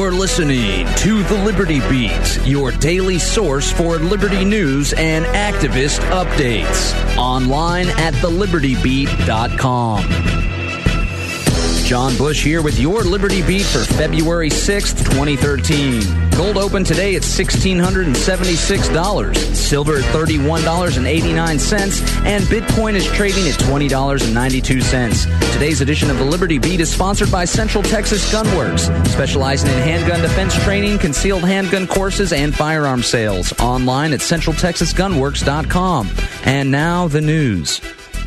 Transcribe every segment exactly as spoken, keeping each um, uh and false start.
You're listening to The Liberty Beat, your daily source for liberty news and activist updates. Online at the liberty beat dot com. John Bush here with your Liberty Beat for February sixth, twenty thirteen. Gold opened today at one thousand six hundred seventy-six dollars, silver at thirty-one dollars and eighty-nine cents, and Bitcoin is trading at twenty dollars and ninety-two cents. Today's edition of the Liberty Beat is sponsored by Central Texas Gunworks, specializing in handgun defense training, concealed handgun courses, and firearm sales. Online at central texas gunworks dot com. And now the news.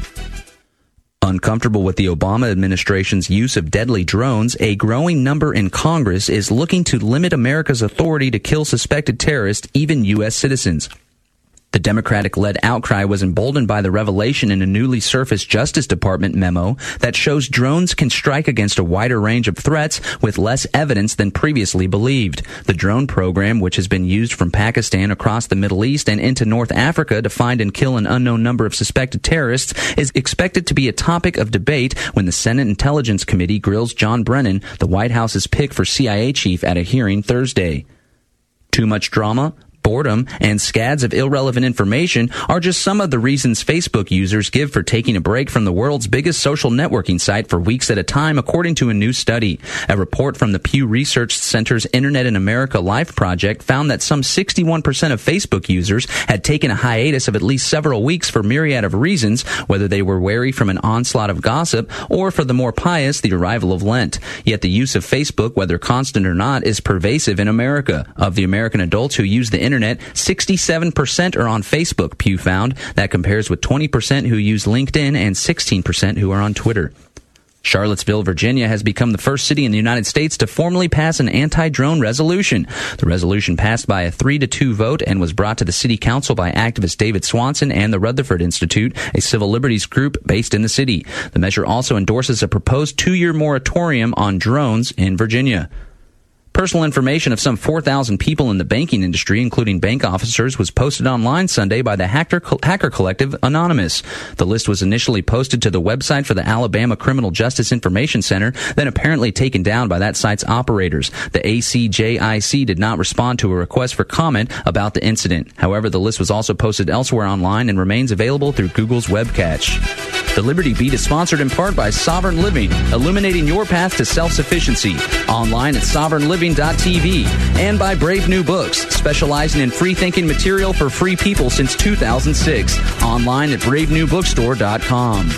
Uncomfortable with the Obama administration's use of deadly drones, a growing number in Congress is looking to limit America's authority to kill suspected terrorists, even U S citizens. The Democratic-led outcry was emboldened by the revelation in a newly surfaced Justice Department memo that shows drones can strike against a wider range of threats with less evidence than previously believed. The drone program, which has been used from Pakistan across the Middle East and into North Africa to find and kill an unknown number of suspected terrorists, is expected to be a topic of debate when the Senate Intelligence Committee grills John Brennan, the White House's pick for C I A chief, at a hearing Thursday. Too much drama? Boredom and scads of irrelevant information are just some of the reasons Facebook users give for taking a break from the world's biggest social networking site for weeks at a time, according to a new study. A report from the Pew Research Center's Internet in America Life project found that some sixty-one percent of Facebook users had taken a hiatus of at least several weeks for myriad of reasons, whether they were wary from an onslaught of gossip or, for the more pious, the arrival of Lent. Yet the use of Facebook, whether constant or not, is pervasive in America. Of the American adults who use the Internet, sixty-seven percent are on Facebook, Pew found. That compares with twenty percent who use LinkedIn and sixteen percent who are on Twitter. Charlottesville, Virginia has become the first city in the United States to formally pass an anti-drone resolution. The resolution passed by a three to two vote and was brought to the city council by activist David Swanson and the Rutherford Institute, a civil liberties group based in the city. The measure also endorses a proposed two-year moratorium on drones in Virginia. Personal information of some four thousand people in the banking industry, including bank officers, was posted online Sunday by the hacker, hacker collective Anonymous. The list was initially posted to the website for the Alabama Criminal Justice Information Center, then apparently taken down by that site's operators. The A C J I C did not respond to a request for comment about the incident. However, the list was also posted elsewhere online and remains available through Google's web cache. The Liberty Beat is sponsored in part by Sovereign Living, illuminating your path to self-sufficiency. Online at sovereign living dot t v, and by Brave New Books, specializing in free-thinking material for free people since two thousand six. Online at brave new bookstore dot com.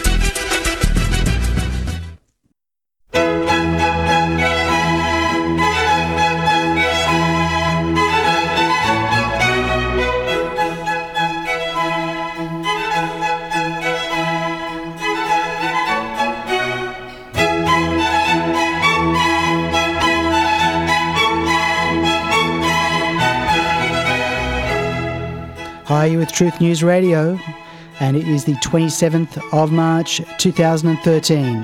Hi, you're with Truth News Radio, and it is the twenty-seventh of March, two thousand thirteen.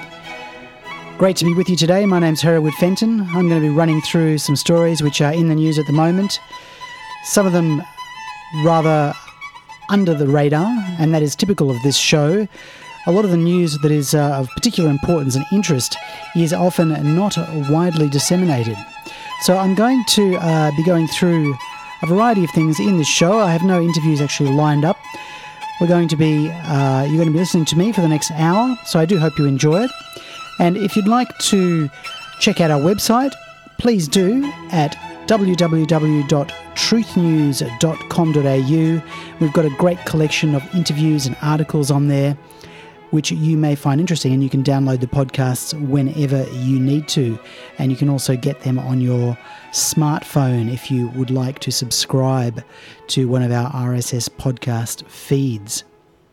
Great to be with you today. My name's Hereward Fenton. I'm going to be running through some stories which are in the news at the moment. Some of them rather under the radar, and that is typical of this show. A lot of the news that is uh, of particular importance and interest is often not widely disseminated. So I'm going to uh, be going through a variety of things in this show. I have no interviews actually lined up. We're going to be, uh, you're going to be listening to me for the next hour, so I do hope you enjoy it. And if you'd like to check out our website, please do at w w w dot truth news dot com dot a u. We've got a great collection of interviews and articles on there which you may find interesting, and you can download the podcasts whenever you need to. And you can also get them on your smartphone if you would like to subscribe to one of our R S S podcast feeds.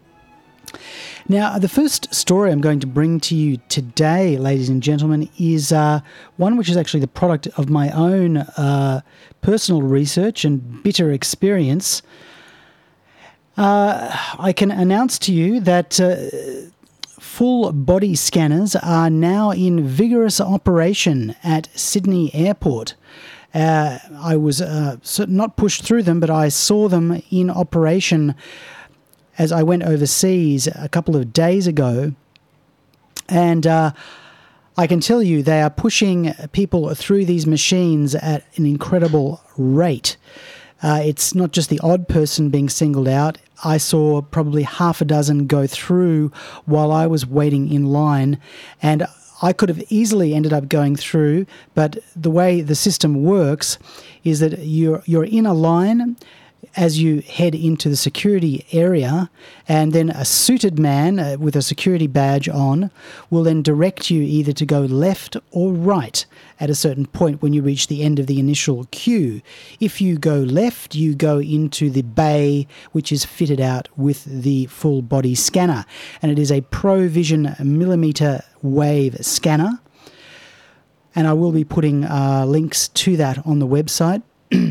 Now, the first story I'm going to bring to you today, ladies and gentlemen, is uh, one which is actually the product of my own uh, personal research and bitter experience. Uh, I can announce to you that uh, full body scanners are now in vigorous operation at Sydney Airport. Uh, I was uh, not pushed through them, but I saw them in operation as I went overseas a couple of days ago. And uh, I can tell you they are pushing people through these machines at an incredible rate. Uh, it's not just the odd person being singled out. I saw probably half a dozen go through while I was waiting in line, and I could have easily ended up going through, but the way the system works is that you're you're in a line as you head into the security area, and then a suited man uh, with a security badge on will then direct you either to go left or right at a certain point when you reach the end of the initial queue. If you go left, you go into the bay, which is fitted out with the full body scanner, and it is a ProVision millimeter wave scanner, and I will be putting uh, links to that on the website.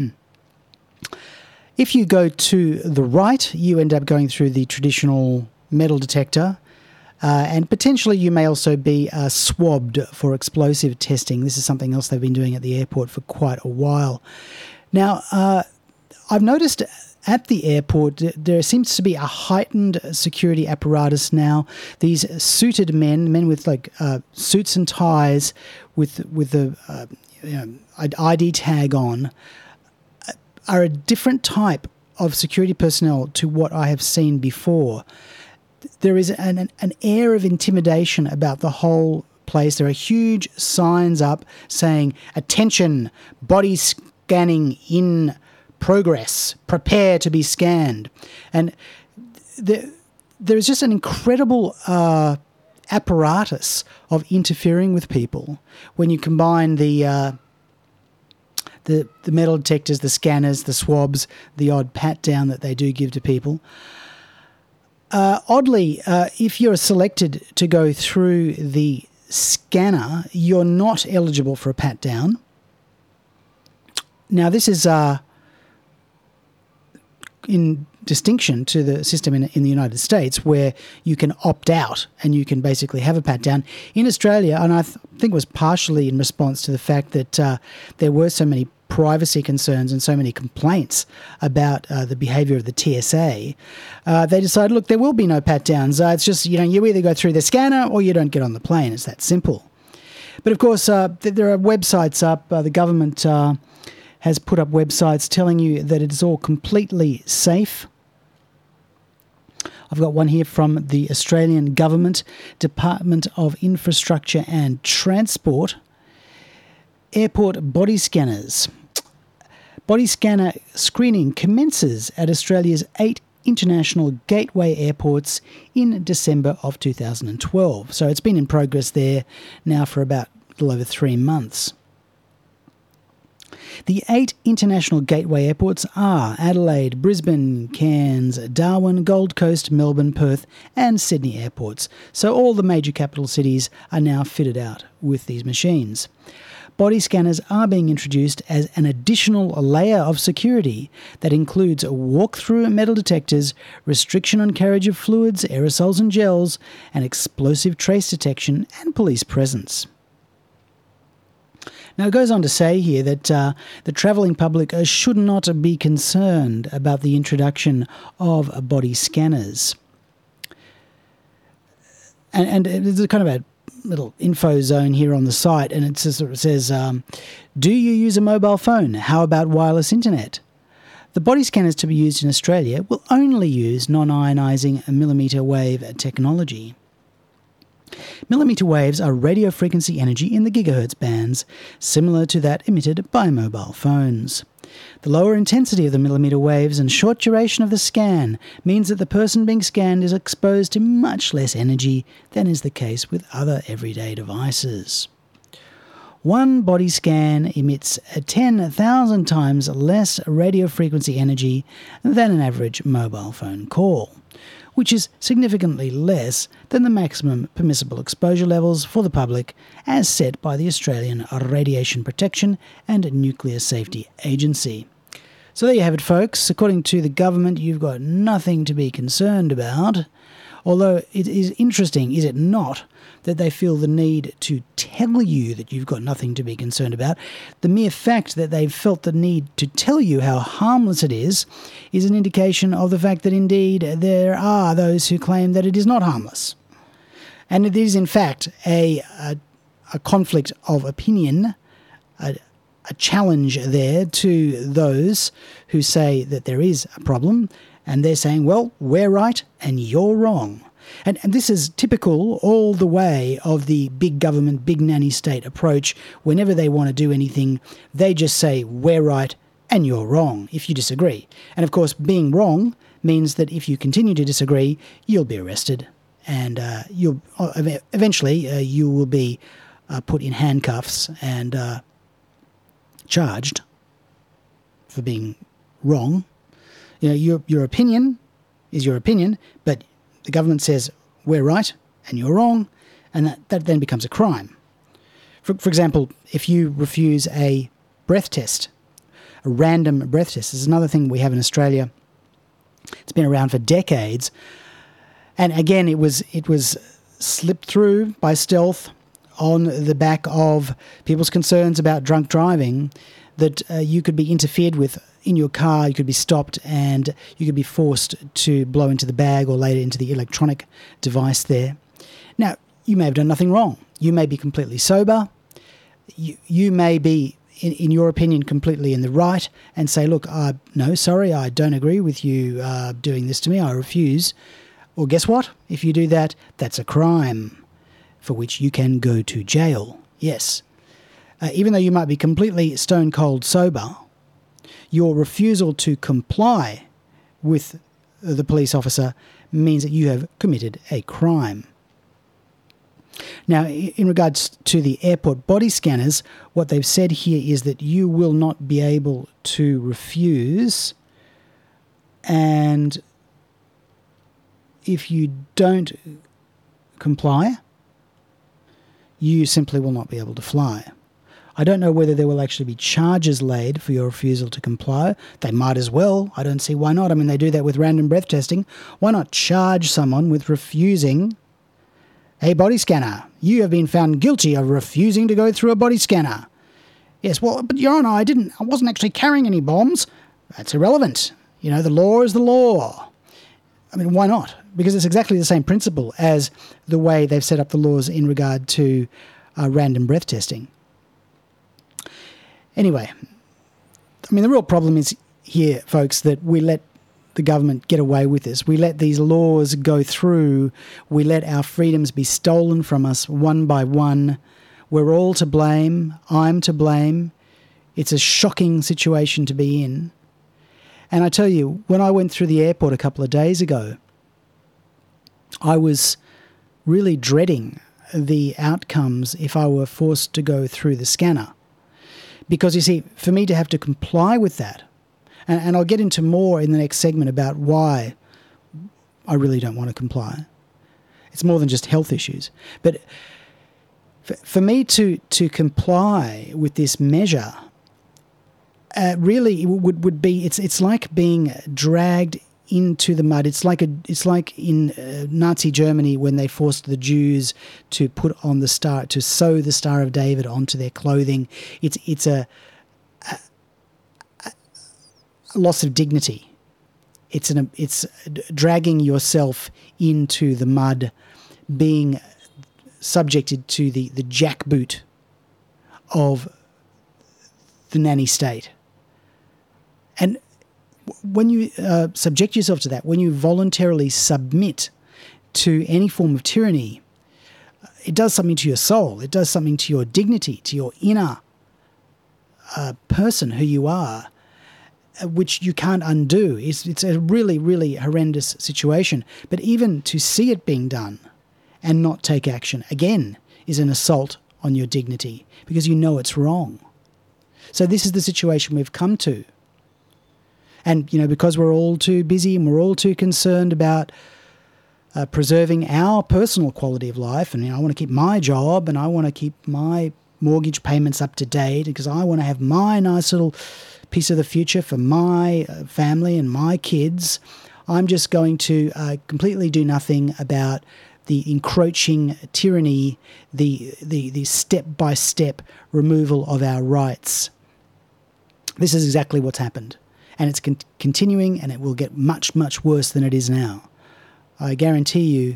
If you go to the right, you end up going through the traditional metal detector, uh, and potentially you may also be uh, swabbed for explosive testing. This is something else they've been doing at the airport for quite a while. Now, uh, I've noticed at the airport there seems to be a heightened security apparatus now. These suited men, men with like uh, suits and ties with, with the uh, you know, I D tag on, are a different type of security personnel to what I have seen before. There is an, an air of intimidation about the whole place. There are huge signs up saying, "Attention, body scanning in progress, prepare to be scanned." And there, there is just an incredible uh, apparatus of interfering with people when you combine the... Uh, The, the metal detectors, the scanners, the swabs, the odd pat-down that they do give to people. Uh, oddly, uh, if you're selected to go through the scanner, you're not eligible for a pat-down. Now, this is uh, in distinction to the system in, in the United States, where you can opt out and you can basically have a pat-down. In Australia, and I th- think it was partially in response to the fact that uh, there were so many privacy concerns and so many complaints about uh, the behaviour of the T S A, uh, they decided, look, there will be no pat-downs. Uh, it's just, you know, you either go through the scanner or you don't get on the plane. It's that simple. But, of course, uh, th- there are websites up. Uh, the government uh, has put up websites telling you that it is all completely safe. I've got one here from the Australian Government, Department of Infrastructure and Transport. Airport body scanners. Body scanner screening commences at Australia's eight international gateway airports in December of two thousand twelve. So it's been in progress there now for about a little over three months. The eight international gateway airports are Adelaide, Brisbane, Cairns, Darwin, Gold Coast, Melbourne, Perth and Sydney airports. So all the major capital cities are now fitted out with these machines. Body scanners are being introduced as an additional layer of security that includes walk-through metal detectors, restriction on carriage of fluids, aerosols and gels, and explosive trace detection and police presence. Now, it goes on to say here that uh, the travelling public uh, should not be concerned about the introduction of uh, body scanners. And, and there's a kind of a little info zone here on the site, and it sort of says, um, do you use a mobile phone? How about wireless internet? The body scanners to be used in Australia will only use non-ionising millimetre wave technology. Millimetre waves are radio frequency energy in the gigahertz bands, similar to that emitted by mobile phones. The lower intensity of the millimetre waves and short duration of the scan means that the person being scanned is exposed to much less energy than is the case with other everyday devices. One body scan emits ten thousand times less radio frequency energy than an average mobile phone call, which is significantly less than the maximum permissible exposure levels for the public as set by the Australian Radiation Protection and Nuclear Safety Agency. So there you have it, folks. According to the government, you've got nothing to be concerned about, although it is interesting, is it not, that they feel the need to tell you that you've got nothing to be concerned about. The mere fact that they've felt the need to tell you how harmless it is is an indication of the fact that indeed there are those who claim that it is not harmless. And it is in fact a, a, a conflict of opinion, a, a challenge there to those who say that there is a problem, and they're saying, well, we're right and you're wrong. And, and this is typical all the way of the big government, big nanny state approach. Whenever they want to do anything, they just say, we're right and you're wrong if you disagree. And of course, being wrong means that if you continue to disagree, you'll be arrested. And uh, you'll eventually uh, you will be uh, put in handcuffs and uh, charged for being wrong. You know, your your opinion is your opinion, but the government says we're right and you're wrong, and that, that then becomes a crime. For, for example, if you refuse a breath test, a random breath test, this is another thing we have in Australia. It's been around for decades. And again, it was it was slipped through by stealth on the back of people's concerns about drunk driving, that uh, you could be interfered with in your car, you could be stopped, and you could be forced to blow into the bag or later into the electronic device there. Now, you may have done nothing wrong. You may be completely sober. You, you may be, in, in your opinion, completely in the right and say, look, uh, no, sorry, I don't agree with you uh, doing this to me. I refuse. Well, guess what? If you do that, that's a crime for which you can go to jail. Yes. Uh, even though you might be completely stone cold sober, your refusal to comply with the police officer means that you have committed a crime. Now, in regards to the airport body scanners, what they've said here is that you will not be able to refuse, and if you don't comply, you simply will not be able to fly. I don't know whether there will actually be charges laid for your refusal to comply. They might as well. I don't see why not. I mean, they do that with random breath testing. Why not charge someone with refusing a body scanner? You have been found guilty of refusing to go through a body scanner. Yes, well, but Your Honour, I didn't, I wasn't actually carrying any bombs. That's irrelevant. You know, the law is the law. I mean, why not? Because it's exactly the same principle as the way they've set up the laws in regard to uh, random breath testing. Anyway, I mean, the real problem is here, folks, that we let the government get away with this. We let these laws go through. We let our freedoms be stolen from us one by one. We're all to blame. I'm to blame. It's a shocking situation to be in. And I tell you, when I went through the airport a couple of days ago, I was really dreading the outcomes if I were forced to go through the scanner. Because, you see, for me to have to comply with that, and, and I'll get into more in the next segment about why I really don't want to comply. It's more than just health issues. But for, for me to, to comply with this measure, uh, really would, would be, it's it's like being dragged into the mud. It's like a it's like in uh, Nazi Germany when they forced the Jews to put on the star, to sew the Star of David onto their clothing. It's it's a, a, a loss of dignity. It's an it's dragging yourself into the mud, being subjected to the the jackboot of the nanny state. And when you uh, subject yourself to that, when you voluntarily submit to any form of tyranny, it does something to your soul. It does something to your dignity, to your inner uh, person who you are, uh, which you can't undo. It's, it's a really, really horrendous situation. But even to see it being done and not take action, again, is an assault on your dignity because you know it's wrong. So this is the situation we've come to. And, you know, because we're all too busy and we're all too concerned about uh, preserving our personal quality of life, and you know, I want to keep my job and I want to keep my mortgage payments up to date because I want to have my nice little piece of the future for my uh, family and my kids, I'm just going to uh, completely do nothing about the encroaching tyranny, the, the, the step-by-step removal of our rights. This is exactly what's happened. And it's con- continuing, and it will get much, much worse than it is now. I guarantee you,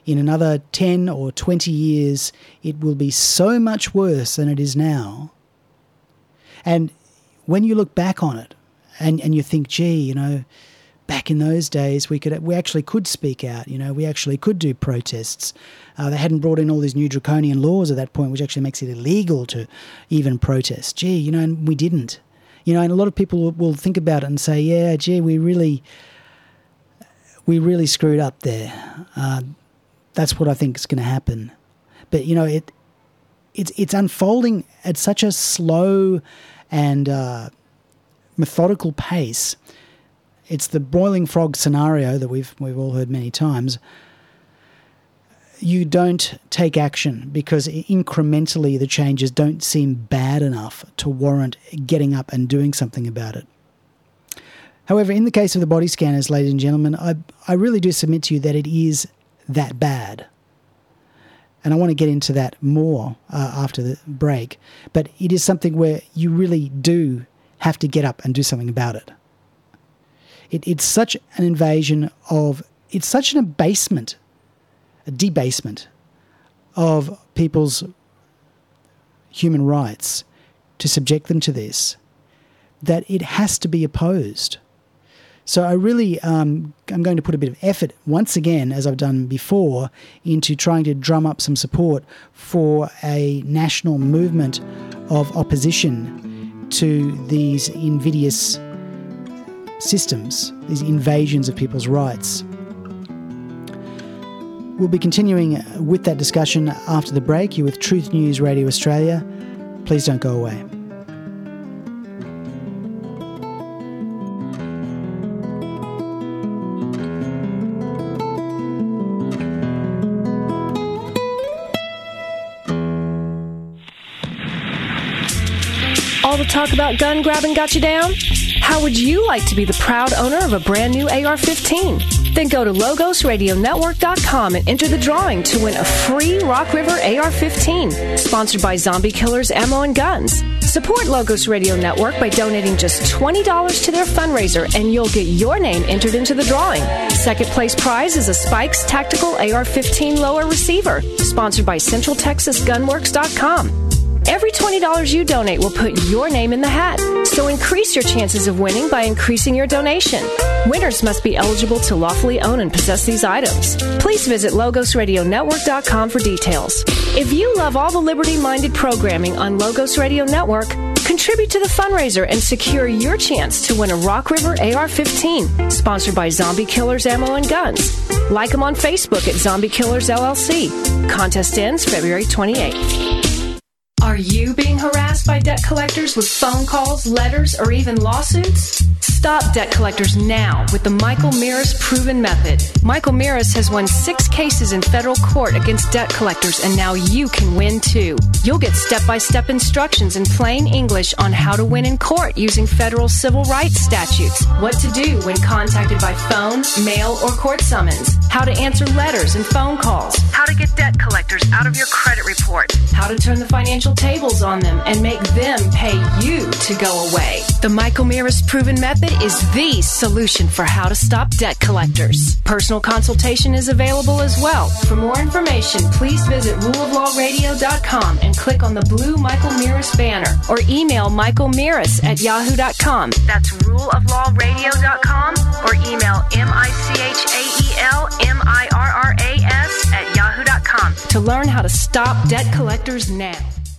in another ten or twenty years, it will be so much worse than it is now. And when you look back on it and, and you think, gee, you know, back in those days, we could we actually could speak out. You know, we actually could do protests. Uh, they hadn't brought in all these new draconian laws at that point, which actually makes it illegal to even protest. Gee, you know, and we didn't. You know, and a lot of people will, will think about it and say, yeah, gee, we really, we really screwed up there. Uh, that's what I think is going to happen. But, you know, it it's it's unfolding at such a slow and uh, methodical pace. It's the boiling frog scenario that we've we've all heard many times. You don't take action because incrementally the changes don't seem bad enough to warrant getting up and doing something about it. However, in the case of the body scanners, ladies and gentlemen, I, I really do submit to you that it is that bad. And I want to get into that more uh, after the break. But it is something where you really do have to get up and do something about it. It it's such an invasion of, it's such an abasement, a debasement of people's human rights to subject them to this, that it has to be opposed. So I really, um, I'm going to put a bit of effort once again, as I've done before, into trying to drum up some support for a national movement of opposition to these invidious systems, these invasions of people's rights. We'll be continuing with that discussion after the break. You're with Truth News Radio Australia. Please don't go away. All the talk about gun grabbing got you down? How would you like to be the proud owner of a brand new A R fifteen? Then go to Logos Radio Network dot com and enter the drawing to win a free Rock River A R fifteen, sponsored by Zombie Killers Ammo and Guns. Support Logos Radio Network by donating just twenty dollars to their fundraiser, and you'll get your name entered into the drawing. Second place prize is a Spikes Tactical A R fifteen lower receiver, sponsored by Central Texas Gunworks dot com. Every twenty dollars you donate will put your name in the hat, so increase your chances of winning by increasing your donation. Winners must be eligible to lawfully own and possess these items. Please visit Logos Radio Network dot com for details. If you love all the liberty-minded programming on Logos Radio Network, contribute to the fundraiser and secure your chance to win a Rock River A R fifteen, sponsored by Zombie Killers Ammo and Guns. Like them on Facebook at Zombie Killers L L C. Contest ends February twenty-eighth. Are you being harassed by debt collectors with phone calls, letters, or even lawsuits? Stop debt collectors now with the Michael Mirris Proven Method. Michael Mirris has won six cases in federal court against debt collectors, and now you can win too. You'll get step-by-step instructions in plain English on how to win in court using federal civil rights statutes, what to do when contacted by phone, mail, or court summons, how to answer letters and phone calls, how to get debt collectors out of your credit report, how to turn the financial tables on them and make them pay you to go away. The Michael Mirris Proven Method is the solution for how to stop debt collectors. Personal consultation is available as well. For more information, please visit rule of law radio dot com and click on the blue Michael Mirris banner, or email michael mirris at yahoo dot com. That's rule of law radio dot com, or email M I C H A E L M I R R A S at yahoo dot com to learn how to stop debt collectors now.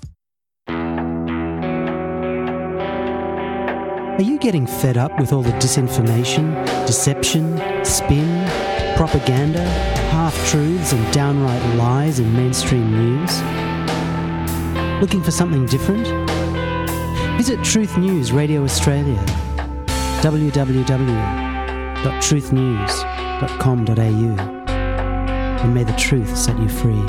Are you getting fed up with all the disinformation, deception, spin, propaganda, half-truths and downright lies in mainstream news? Looking for something different? Visit Truth News Radio Australia, w w w dot truth news dot com dot a u, and may the truth set you free.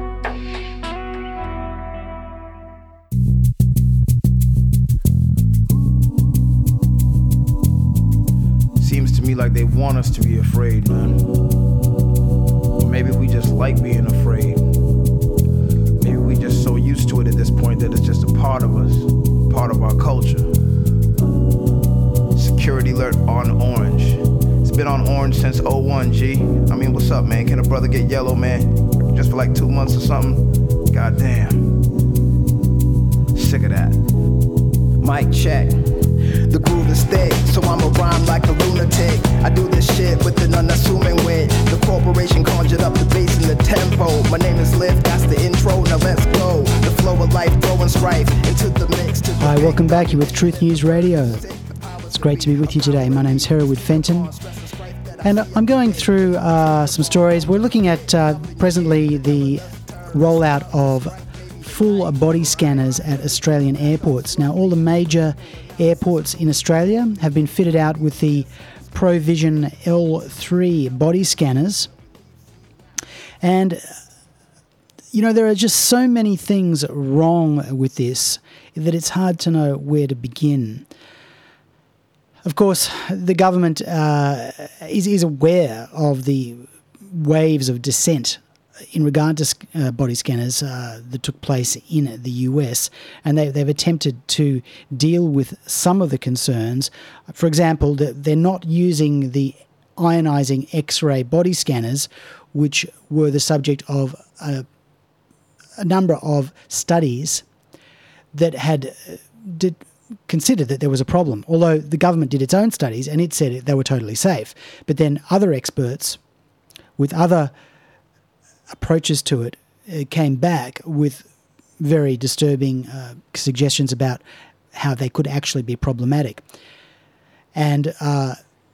Seems to me like they want us to be afraid, man. Or maybe we just like being afraid. Maybe we just so used to it at this point that it's just a part of us, part of our culture. Security alert on orange. It's Been on orange since oh one, G. I mean, what's up, man? Can a brother get yellow, man? Just for like two months or something? Goddamn. Sick of that. Mic check. The groove is thick, so I'ma rhyme like a lunatic. I do this shit with an unassuming wit. The corporation conjured up the bass and the tempo. My name is Liv, that's the intro, now let's go. The flow of life, throwing strife into the mix. To the Hi, welcome back. You're with Truth News Radio. It's great to be with you today. My name's Hereward Fenton. And I'm going through uh, some stories. We're looking at uh, presently the rollout of full body scanners at Australian airports. Now, all the major airports in Australia have been fitted out with the ProVision L three body scanners. And, you know, there are just so many things wrong with this that it's hard to know where to begin. Of course, the government uh, is, is aware of the waves of dissent in regard to uh, body scanners uh, that took place in the U S, and they, they've attempted to deal with some of the concerns. For example, that they're not using the ionizing X-ray body scanners, which were the subject of a, a number of studies that had uh, did, considered that there was a problem, although the government did its own studies and it said they were totally safe. But then other experts with other approaches to it uh, came back with very disturbing uh, suggestions about how they could actually be problematic. And uh,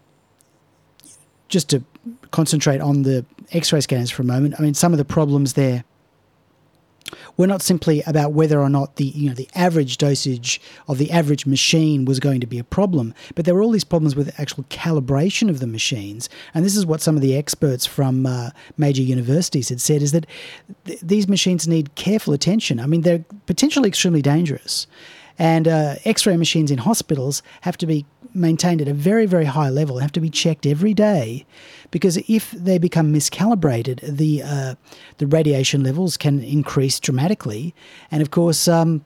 just to concentrate on the X-ray scanners for a moment, I mean, some of the problems there were not simply about whether or not the you know the average dosage of the average machine was going to be a problem, but there were all these problems with actual calibration of the machines. And this is what some of the experts from uh, major universities had said, is that th- these machines need careful attention. I mean, they're potentially extremely dangerous. And uh, X-ray machines in hospitals have to be maintained at a very, very high level, have to be checked every day, because if they become miscalibrated, the uh, the radiation levels can increase dramatically. And of course, um,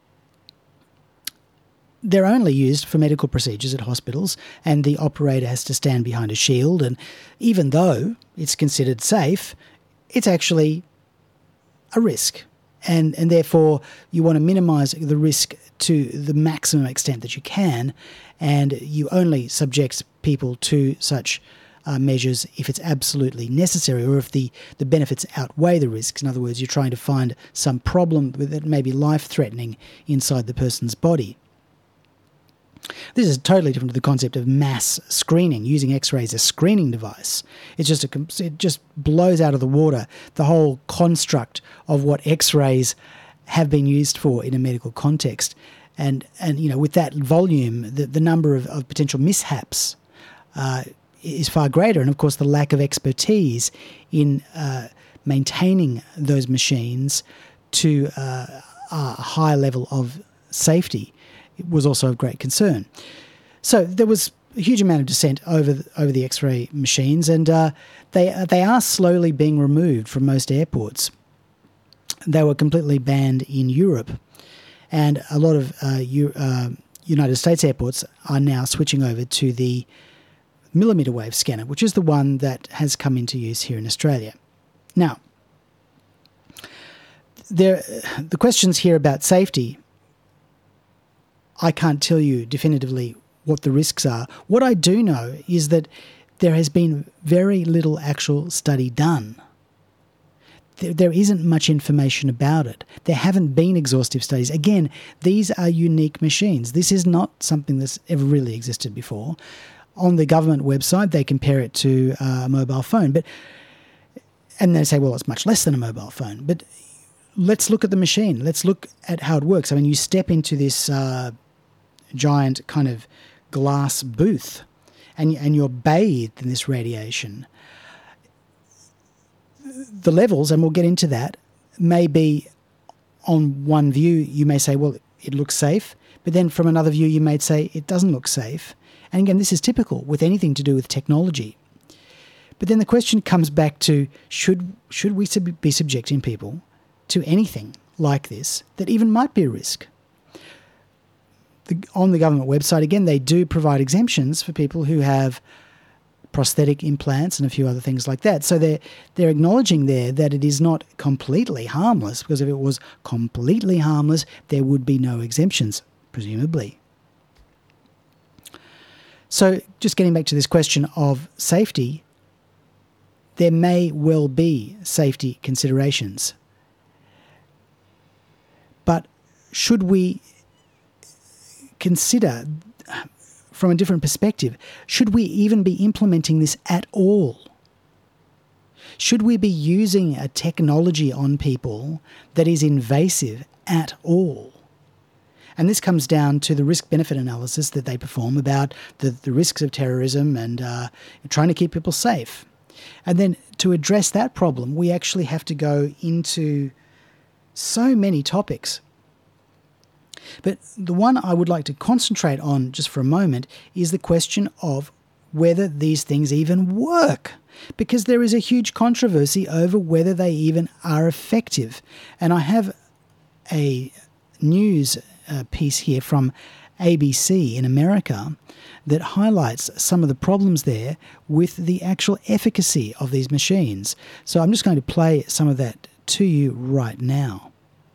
they're only used for medical procedures at hospitals, and the operator has to stand behind a shield. And even though it's considered safe, it's actually a risk. And, and therefore, you want to minimise the risk to the maximum extent that you can, and you only subject people to such uh, measures if it's absolutely necessary, or if the, the benefits outweigh the risks. In other words, you're trying to find some problem that may be life-threatening inside the person's body. This is totally different to the concept of mass screening, using X-rays as a screening device. It's just a, it just blows out of the water the whole construct of what X-rays have been used for in a medical context. And, and you know, with that volume, the, the number of, of potential mishaps uh, is far greater. And, of course, the lack of expertise in uh, maintaining those machines to uh, a high level of safety was also of great concern. So there was a huge amount of dissent over the, over the X-ray machines, and uh, they they are slowly being removed from most airports. They were completely banned in Europe, and a lot of uh, U, uh, United States airports are now switching over to the millimetre wave scanner, which is the one that has come into use here in Australia. Now, there the questions here about safety, I can't tell you definitively what the risks are. What I do know is that there has been very little actual study done. There, there isn't much information about it. There haven't been exhaustive studies. Again, these are unique machines. This is not something that's ever really existed before. On the government website, they compare it to uh, a mobile phone, but and they say, well, it's much less than a mobile phone. But let's look at the machine. Let's look at how it works. I mean, you step into this uh, giant kind of glass booth, and and you're bathed in this radiation. The levels, and we'll get into that, may be on one view, you may say, well, it looks safe, but then from another view, you may say it doesn't look safe. And again, this is typical with anything to do with technology. But then the question comes back to, should should we sub- be subjecting people to anything like this that even might be a risk? The, on the government website, again, they do provide exemptions for people who have prosthetic implants and a few other things like that. So they're, they're acknowledging there that it is not completely harmless, because if it was completely harmless, there would be no exemptions, presumably. So just getting back to this question of safety, there may well be safety considerations. But should we consider, from a different perspective, should we even be implementing this at all? Should we be using a technology on people that is invasive at all? And this comes down to the risk-benefit analysis that they perform about the, the risks of terrorism and uh, trying to keep people safe. And then to address that problem, we actually have to go into so many topics. But the one I would like to concentrate on just for a moment is the question of whether these things even work, because there is a huge controversy over whether they even are effective. And I have a news uh, piece here from A B C in America that highlights some of the problems there with the actual efficacy of these machines. So I'm just going to play some of that to you right now.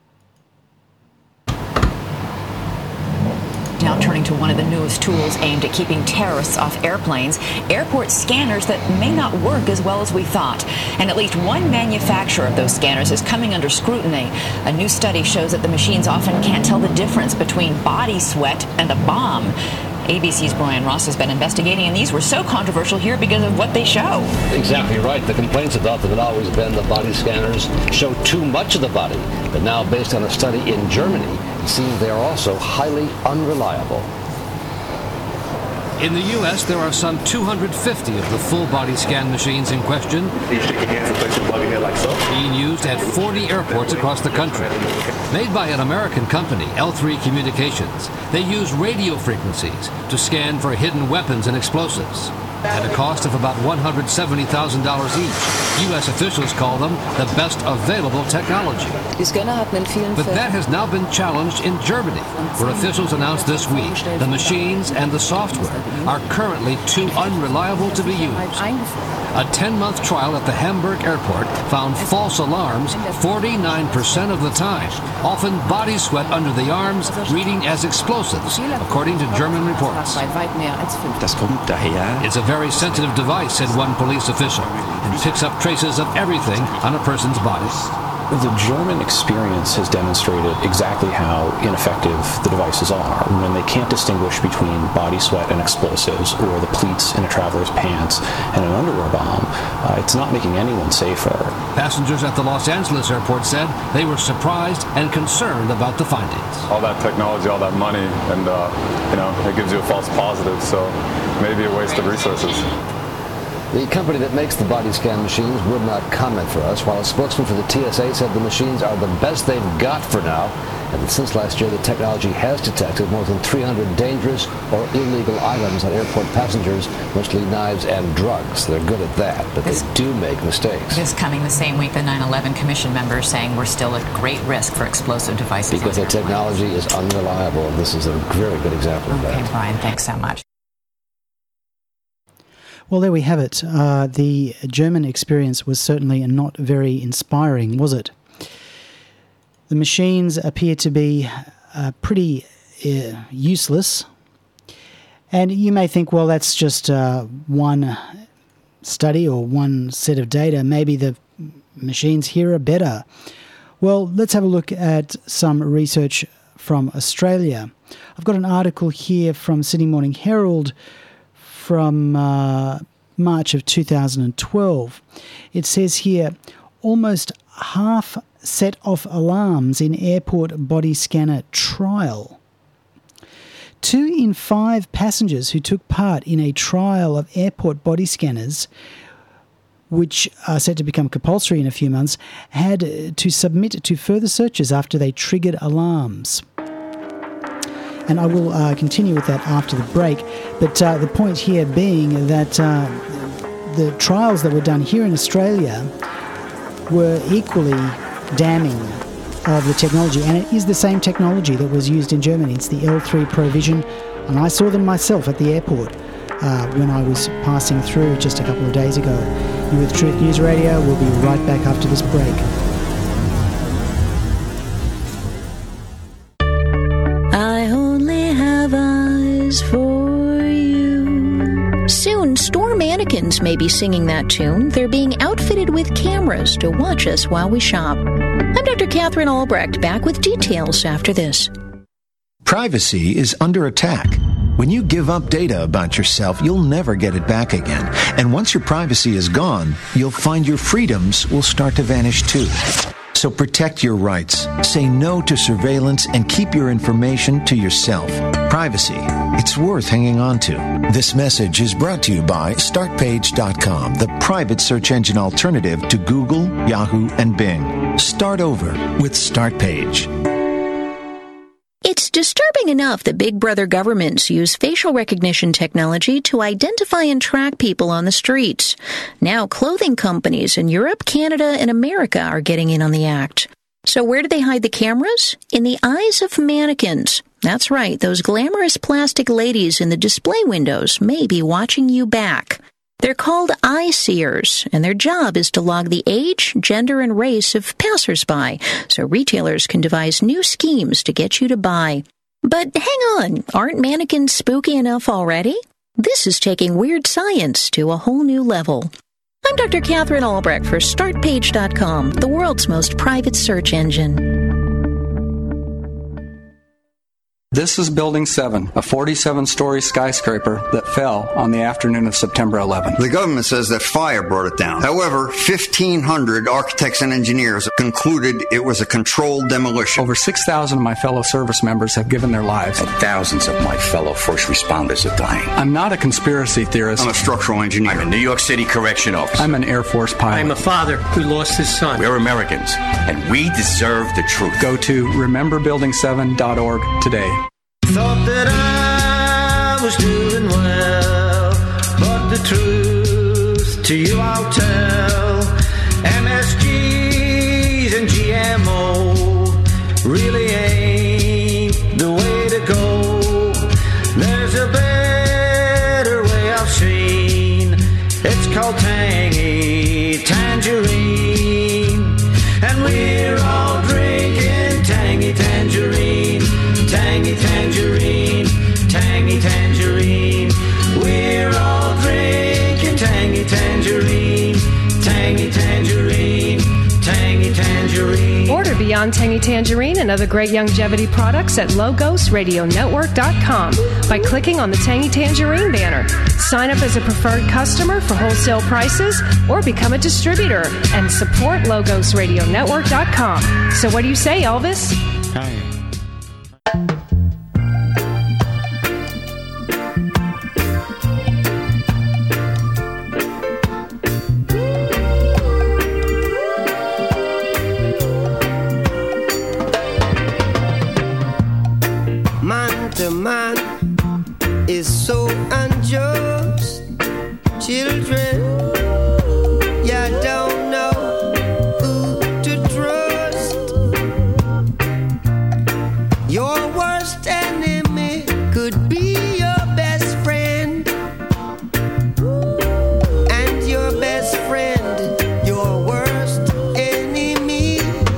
Now turning to one of the newest tools aimed at keeping terrorists off airplanes, airport scanners that may not work as well as we thought. And at least one manufacturer of those scanners is coming under scrutiny. A new study shows that the machines often can't tell the difference between body sweat and a bomb. A B C's Brian Ross has been investigating, and these were so controversial here because of what they show. Exactly right. The complaints about them had always been the body scanners show too much of the body. But now, based on a study in Germany, it seems they are also highly unreliable. In the U S, there are some two hundred fifty of the full-body scan machines in question, You stick your hands and place your body here like so. being used at forty airports across the country. Made by an American company, L three Communications, they use radio frequencies to scan for hidden weapons and explosives. At a cost of about one hundred seventy thousand dollars each, U S officials call them the best available technology. But that has now been challenged in Germany, where officials announced this week the machines and the software are currently too unreliable to be used. A ten-month trial at the Hamburg airport found false alarms forty-nine percent of the time, often body sweat under the arms reading as explosives, according to German reports. It's a very sensitive device, said one police official, and picks up traces of everything on a person's body. The German experience has demonstrated exactly how ineffective the devices are. When they can't distinguish between body sweat and explosives, or the pleats in a traveler's pants and an underwear bomb, uh, it's not making anyone safer. Passengers at the Los Angeles airport said they were surprised and concerned about the findings. All that technology, all that money, and uh, you know, it gives you a false positive, so maybe a waste of resources. The company that makes the body scan machines would not comment for us, while a spokesman for the T S A said the machines are the best they've got for now, and that since last year the technology has detected more than three hundred dangerous or illegal items on airport passengers, mostly knives and drugs. They're good at that, but This- they do make mistakes. This coming the same week, the nine eleven Commission members saying we're still at great risk for explosive devices. Because on the technology is unreliable, and this is a very good example of airplanes. that. Okay, Brian, thanks so much. Well, there we have it. Uh, the German experience was certainly not very inspiring, was it? The machines appear to be uh, pretty uh, useless. And you may think, well, that's just uh, one study or one set of data. Maybe the machines here are better. Well, let's have a look at some research from Australia. I've got an article here from Sydney Morning Herald from uh, March of two thousand twelve. It says here, almost half set off alarms in airport body scanner trial. Two in five passengers who took part in a trial of airport body scanners, which are set to become compulsory in a few months, had to submit to further searches after they triggered alarms. And I will uh, continue with that after the break. But uh, the point here being that uh, the trials that were done here in Australia were equally damning of the technology. And it is the same technology that was used in Germany. It's the L three Provision. And I saw them myself at the airport. uh, when I was passing through just a couple of days ago. You're with Truth News Radio. We'll be right back after this break. I only have eyes for you. Soon, store mannequins may be singing that tune. They're being outfitted with cameras to watch us while we shop. I'm Doctor Catherine Albrecht, back with details after this. Privacy is under attack. When you give up data about yourself, you'll never get it back again. And once your privacy is gone, you'll find your freedoms will start to vanish too. So protect your rights, say no to surveillance, and keep your information to yourself. Privacy, it's worth hanging on to. This message is brought to you by start page dot com, the private search engine alternative to Google, Yahoo, and Bing. Start over with StartPage. It's disturbing enough that Big Brother governments use facial recognition technology to identify and track people on the streets. Now clothing companies in Europe, Canada, and America are getting in on the act. So where do they hide the cameras? In the eyes of mannequins. That's right, those glamorous plastic ladies in the display windows may be watching you back. They're called eye seers, and their job is to log the age, gender, and race of passersby, so retailers can devise new schemes to get you to buy. But hang on, aren't mannequins spooky enough already? This is taking weird science to a whole new level. I'm Doctor Catherine Albrecht for start page dot com, the world's most private search engine. This is Building seven, a forty-seven story skyscraper that fell on the afternoon of September eleventh. The government says that fire brought it down. However, fifteen hundred architects and engineers concluded it was a controlled demolition. Over six thousand of my fellow service members have given their lives. And thousands of my fellow first responders are dying. I'm not a conspiracy theorist. I'm a structural engineer. I'm a New York City correction officer. I'm an Air Force pilot. I'm a father who lost his son. We're Americans, and we deserve the truth. Go to remember building seven dot org today. Thought that I was doing well, but the truth to you I'll tell. M S Gs and G M O really ain't the way to go. There's a better way I've seen. It's called tangy tangerine, and we're all drinking tangy tangerine. Tangy tangerine, tangy tangerine. We're all drinking tangy tangerine, tangy tangerine, tangy tangerine. Order Beyond Tangy Tangerine and other great longevity products at Logos Radio Network dot com by clicking on the Tangy Tangerine banner. Sign up as a preferred customer for wholesale prices or become a distributor and support Logos Radio Network dot com. So what do you say, Elvis? Hi. Man to man is so unjust. Children, you don't know who to trust. Your worst enemy could be your best friend, and your best friend, your worst enemy.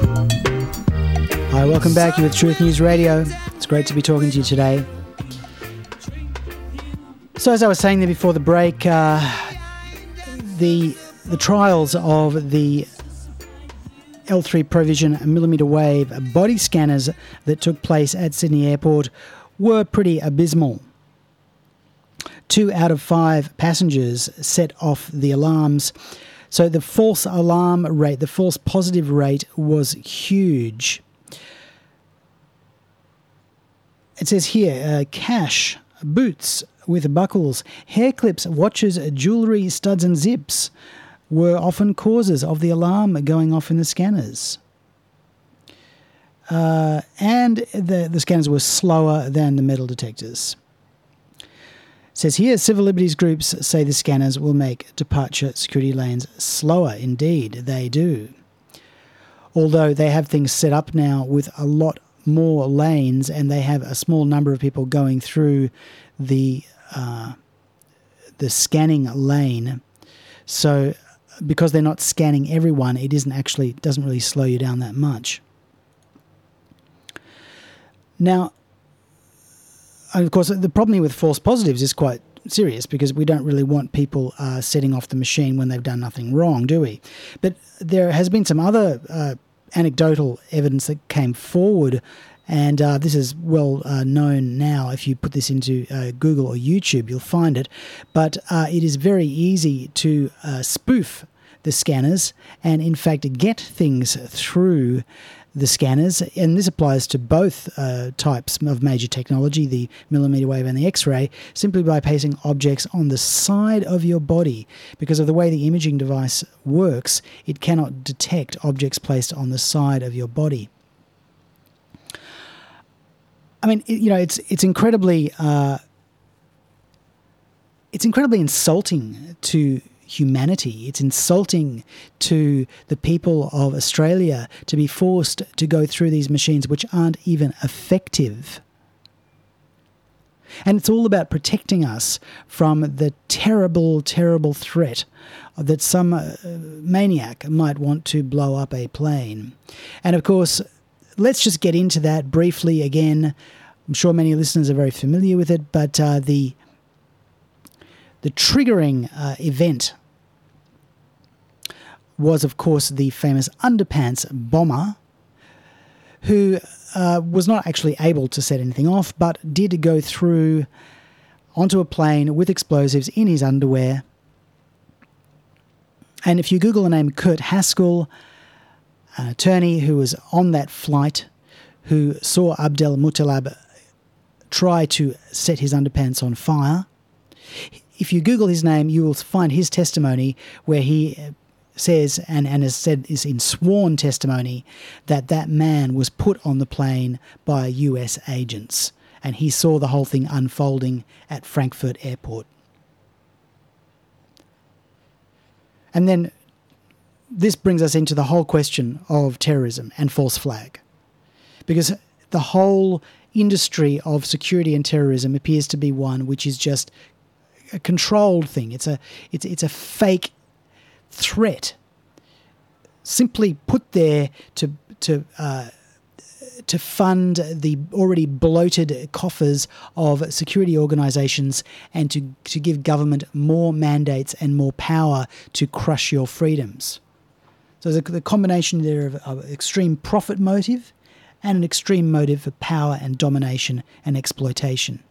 Hi, welcome back. You're with Truth News Radio. It's great to be talking to you today. So as I was saying there before the break, uh, the the trials of the L three Provision millimetre wave body scanners that took place at Sydney Airport were pretty abysmal. Two out of five passengers set off the alarms. So the false alarm rate, the false positive rate was huge. It says here, uh, cash, boots with buckles, hair clips, watches, jewellery, studs and zips were often causes of the alarm going off in the scanners. Uh, and the, the scanners were slower than the metal detectors. It says here, civil liberties groups say the scanners will make departure security lanes slower. Indeed, they do. Although they have things set up now with a lot more lanes, and they have a small number of people going through the uh, the scanning lane. So because they're not scanning everyone, it isn't actually it doesn't really slow you down that much. Now, of course, the problem here with false positives is quite serious because we don't really want people uh, setting off the machine when they've done nothing wrong, do we? But there has been some other uh, anecdotal evidence that came forward, and uh, this is well uh, known now. If you put this into uh, Google or YouTube, you'll find it. But uh, it is very easy to uh, spoof the scanners and, in fact, get things through the scanners, and this applies to both uh, types of major technology, the millimetre wave and the X-ray, simply by placing objects on the side of your body. Because of the way the imaging device works, it cannot detect objects placed on the side of your body. I mean, it, you know, it's it's incredibly uh, it's incredibly insulting to humanity. It's insulting to the people of Australia to be forced to go through these machines which aren't even effective. And it's all about protecting us from the terrible, terrible threat that some uh, maniac might want to blow up a plane. And of course, let's just get into that briefly again. I'm sure many listeners are very familiar with it, but uh, the the triggering uh, event was, of course, the famous underpants bomber, who uh, was not actually able to set anything off, but did go through onto a plane with explosives in his underwear. And if you Google the name Kurt Haskell, an attorney who was on that flight, who saw Abdel Muttalib try to set his underpants on fire, if you Google his name, you will find his testimony where he says, and, and has said is in sworn testimony, that that man was put on the plane by U S agents, and he saw the whole thing unfolding at Frankfurt Airport. And then this brings us into the whole question of terrorism and false flag, because the whole industry of security and terrorism appears to be one which is just a controlled thing. It's a it's it's a fake threat, simply put there to to uh, to fund the already bloated coffers of security organisations and to to give government more mandates and more power to crush your freedoms. So there's a, the combination there of, of extreme profit motive and an extreme motive for power and domination and exploitation.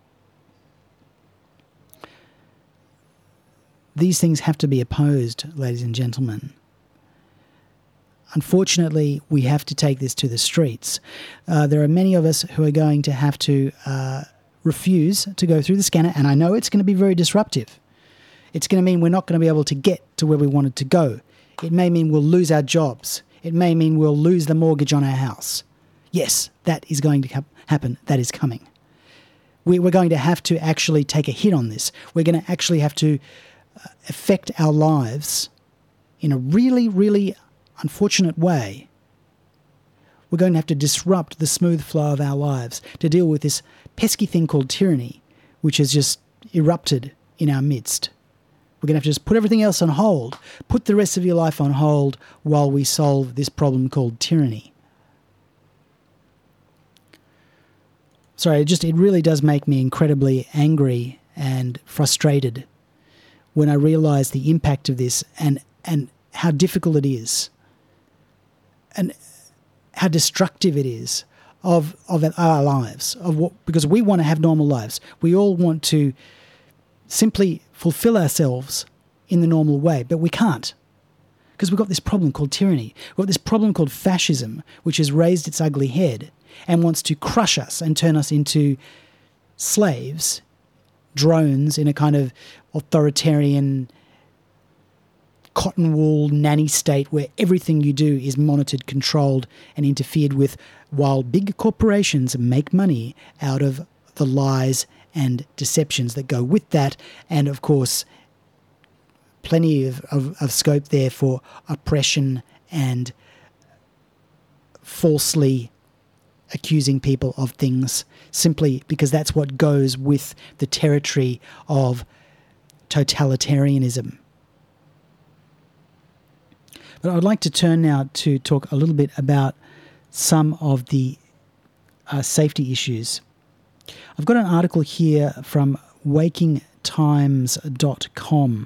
These things have to be opposed, ladies and gentlemen. Unfortunately, we have to take this to the streets. Uh, there are many of us who are going to have to uh, refuse to go through the scanner, and I know it's going to be very disruptive. It's going to mean we're not going to be able to get to where we wanted to go. It may mean we'll lose our jobs. It may mean we'll lose the mortgage on our house. Yes, that is going to ha- happen. That is coming. We, we're going to have to actually take a hit on this. We're going to actually have to uh, affect our lives in a really, really unfortunate way. We're going to have to disrupt the smooth flow of our lives to deal with this pesky thing called tyranny, which has just erupted in our midst. We're going to have to just put everything else on hold, put the rest of your life on hold while we solve this problem called tyranny. Sorry, it just it really does make me incredibly angry and frustrated when I realise the impact of this and, and how difficult it is and how destructive it is of of our lives, of what, because we want to have normal lives. We all want to simply fulfill ourselves in the normal way, but we can't, because we've got this problem called tyranny. We've got this problem called fascism, which has raised its ugly head and wants to crush us and turn us into slaves, drones in a kind of authoritarian cotton wool nanny state where everything you do is monitored, controlled and interfered with, while big corporations make money out of the lies and deceptions that go with that, and of course plenty of, of, of scope there for oppression and falsely accusing people of things simply because that's what goes with the territory of totalitarianism. But I'd like to turn now to talk a little bit about some of the uh, safety issues. I've got an article here from waking times dot com.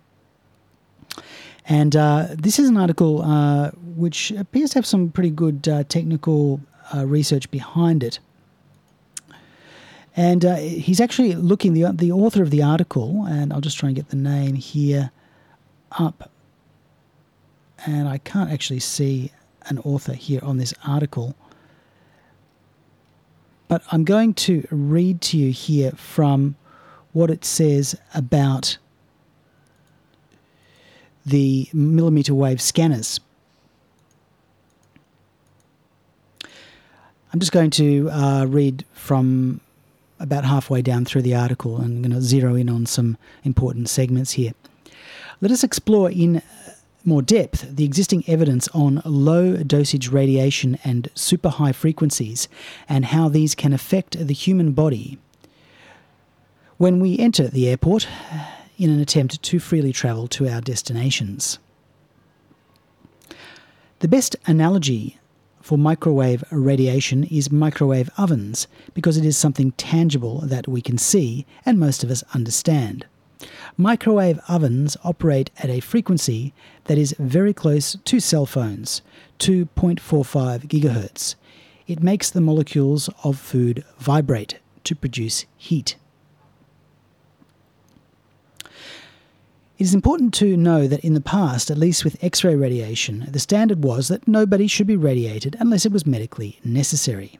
And uh, this is an article uh, which appears to have some pretty good uh, technical uh, research behind it. And uh, he's actually looking, the, the author of the article, and I'll just try and get the name here up. And I can't actually see an author here on this article. But I'm going to read to you here from what it says about the millimeter wave scanners. I'm just going to uh, read from about halfway down through the article, and I'm going to zero in on some important segments here. Let us explore in more depth the existing evidence on low dosage radiation and super high frequencies and how these can affect the human body when we enter the airport in an attempt to freely travel to our destinations. The best analogy for microwave radiation is microwave ovens, because it is something tangible that we can see and most of us understand. Microwave ovens operate at a frequency that is very close to cell phones, two point four five gigahertz. It makes the molecules of food vibrate to produce heat. It is important to know that in the past, at least with X-ray radiation, the standard was that nobody should be radiated unless it was medically necessary.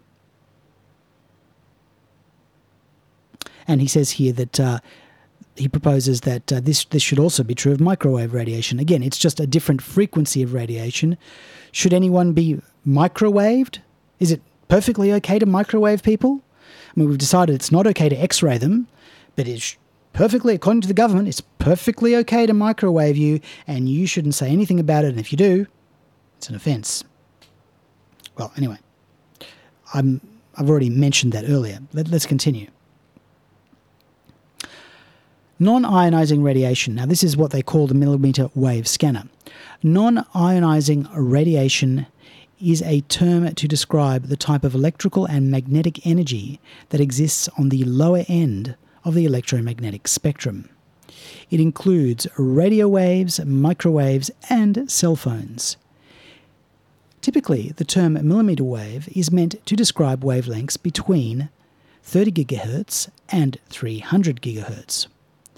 And he says here that uh, he proposes that uh, this, this should also be true of microwave radiation. Again, it's just a different frequency of radiation. Should anyone be microwaved? Is it perfectly okay to microwave people? I mean, we've decided it's not okay to X-ray them, but it's perfectly, according to the government, it's perfectly okay to microwave you, and you shouldn't say anything about it, and if you do, it's an offence. Well, anyway, I'm, I've already mentioned that earlier. Let, let's continue. Non-ionizing radiation. Now, this is what they call the millimeter wave scanner. Non-ionizing radiation is a term to describe the type of electrical and magnetic energy that exists on the lower end of the electromagnetic spectrum. It includes radio waves, microwaves, and cell phones. Typically, the term millimeter wave is meant to describe wavelengths between thirty gigahertz and three hundred gigahertz.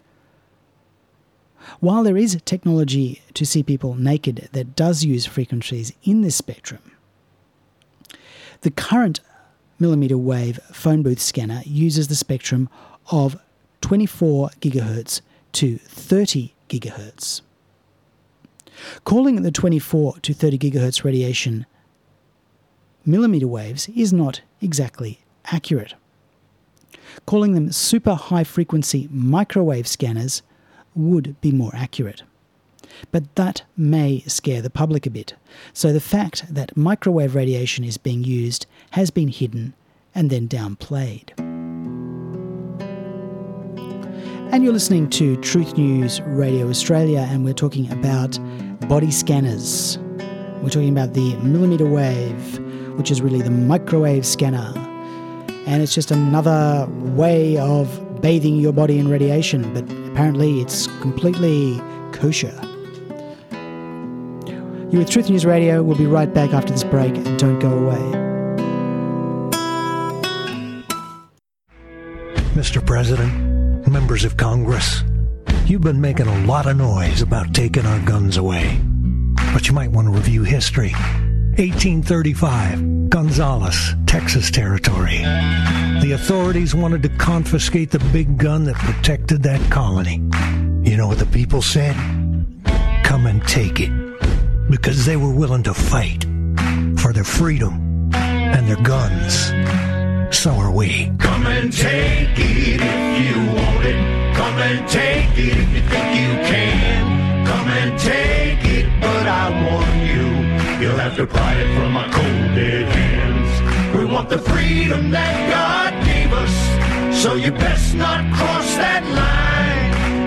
While there is technology to see people naked that does use frequencies in this spectrum, the current millimeter wave phone booth scanner uses the spectrum of twenty-four gigahertz to thirty gigahertz. Calling the twenty-four to thirty gigahertz radiation millimeter waves is not exactly accurate. Calling them super high frequency microwave scanners would be more accurate. But that may scare the public a bit, so the fact that microwave radiation is being used has been hidden and then downplayed. And you're listening to Truth News Radio Australia, and we're talking about body scanners. We're talking about the millimeter wave, which is really the microwave scanner. And it's just another way of bathing your body in radiation, but apparently it's completely kosher. You're with Truth News Radio. We'll be right back after this break. Don't go away. Mister President, members of Congress, you've been making a lot of noise about taking our guns away. But you might want to review history. eighteen thirty-five, Gonzales, Texas Territory. The authorities wanted to confiscate the big gun that protected that colony. You know what the people said? Come and take it. Because they were willing to fight for their freedom and their guns. So are we. Come and take it if you want it. Come and take it if you think you can. Come and take it, but I warn you, you'll have to pry it from my cold dead hands. We want the freedom that God gave us, so you best not cross that line.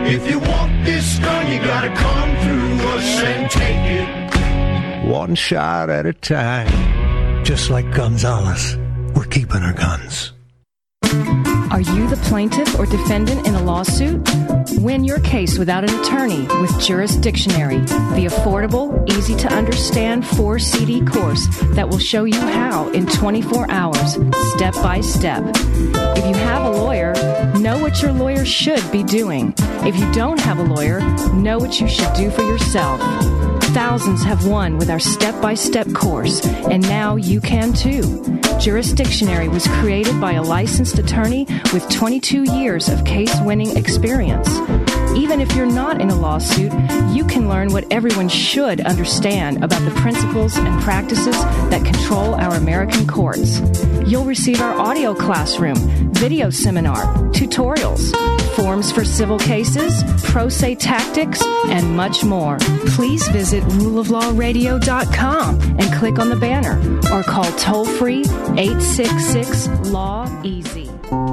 If you want this gun, you gotta come through us and take it. One shot at a time. Just like Gonzalez, we're keeping our guns. Are you the plaintiff or defendant in a lawsuit? Win your case without an attorney with Jurisdictionary, the affordable, easy-to-understand four-C D course that will show you how in twenty-four hours, step by step. If you have a lawyer, know what your lawyer should be doing. If you don't have a lawyer, know what you should do for yourself. Thousands have won with our step-by-step course, and now you can too. Jurisdictionary was created by a licensed attorney with twenty-two years of case-winning experience. Even if you're not in a lawsuit, you can learn what everyone should understand about the principles and practices that control our American courts. You'll receive our audio classroom, video seminar, tutorials, forms for civil cases, pro se tactics, and much more. Please visit rule of law radio dot com and click on the banner or call toll-free eight six six law easy.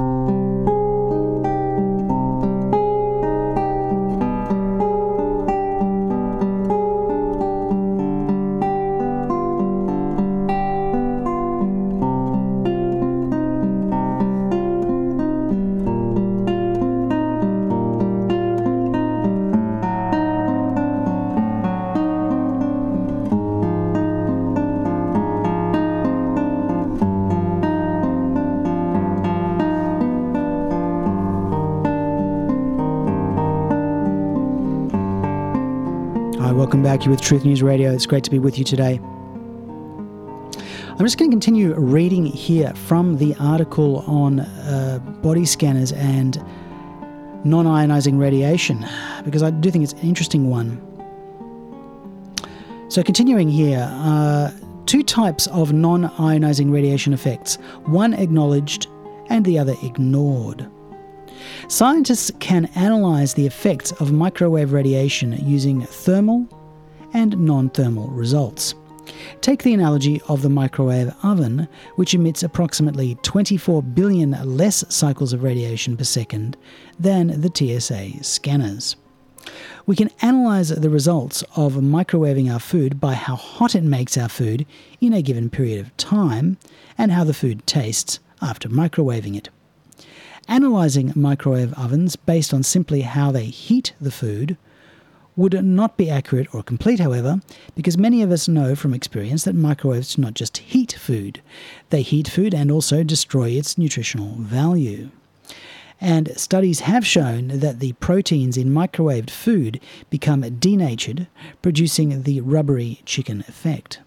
Welcome back. You're with Truth News Radio. It's great to be with you today. I'm just going to continue reading here from the article on uh, body scanners and non-ionizing radiation, because I do think it's an interesting one. So continuing here, uh, two types of non-ionizing radiation effects, one acknowledged and the other ignored. Scientists can analyze the effects of microwave radiation using thermal and non-thermal results. Take the analogy of the microwave oven, which emits approximately twenty-four billion less cycles of radiation per second than the T S A scanners. We can analyze the results of microwaving our food by how hot it makes our food in a given period of time and how the food tastes after microwaving it. Analyzing microwave ovens based on simply how they heat the food would not be accurate or complete, however, because many of us know from experience that microwaves do not just heat food. They heat food and also destroy its nutritional value. And studies have shown that the proteins in microwaved food become denatured, producing the rubbery chicken effect.